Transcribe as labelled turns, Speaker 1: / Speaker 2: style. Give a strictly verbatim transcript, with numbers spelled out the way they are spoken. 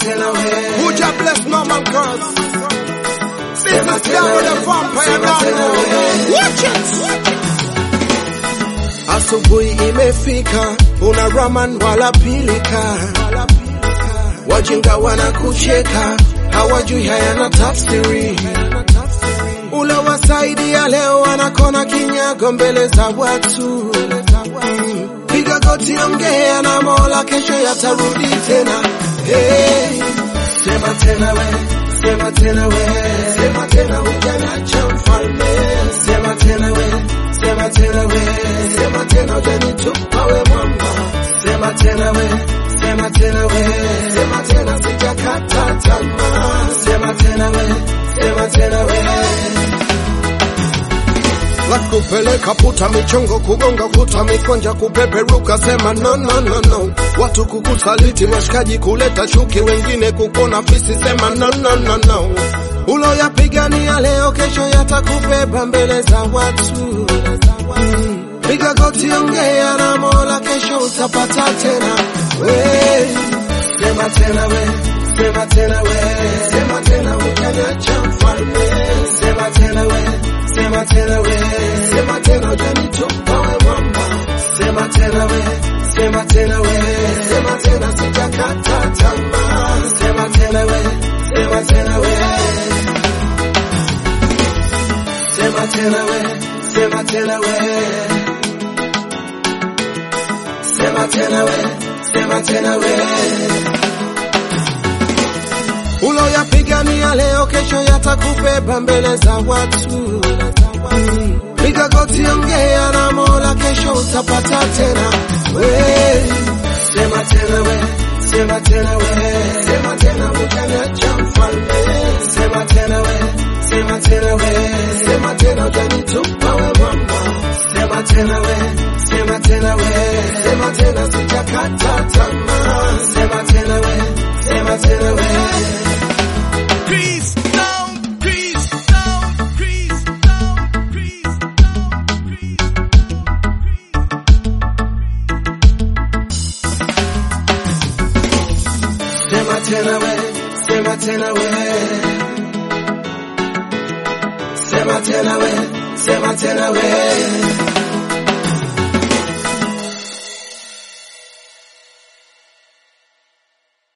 Speaker 1: tena we.
Speaker 2: Who just bless Norman Curse? Business down with the vampire down. Watch it. Asubuhi imefika, una raman wala pilika. Wajinga wanakucheka, hawajui hayana tafsiri. Ule wasaidia leo wanakona kinyago mbele za watu. Piga goti ongea na Mola, kesho yatarudi tena. Hey, sema tena we, sema tena we, sema tena hujaniacha mfalme. Sema tena we, sema tena we, sema tena hujanitupa we mwamba. Sema tena we, sema tena we, sema tena sijakata tamaa. Sema tena we, sema tena we. Lakupeleka puta michongo, kugonga kuta mikonja, kupeperuka sema no no no no. Watu kukusaliti mashikaji, kuleta chuki, wengine kukona fisi sema no no no no. Ulo yapigania leo kesho yatakubeba mbele za watu. mm. Piga goti ongea na Mola, kesho utapata tena we. Sema tena we, sema tena we, sema tena hujaniacha mfalme. Sema tena we, sema tena we, sema tena hujanitupa we mwamba. Sema tena we, sema tena we, sema tena sijakata tamaa. Sema tena we, sema tena we. Sema tena we, sema tena we. Sema tena we, sema tena we. Ulo yapigania leo kesho yatakubeba mbele za watu. mm. Piga goti ongea na Mola, kesho utapata tena we. Sema tena we, sema tena we, sema tena hujaniacha mfalme. Sema tena we, sema tena we, sema tena hujanitupa we mwamba. Sema tena we, sema tena we, sema tena sijakata tamaa. Sema tena we, sema tena we.
Speaker 3: Peace down, peace down, peace down, peace down, peace down.
Speaker 1: Sema tena we, sema tena we. Sema tena we, sema tena we.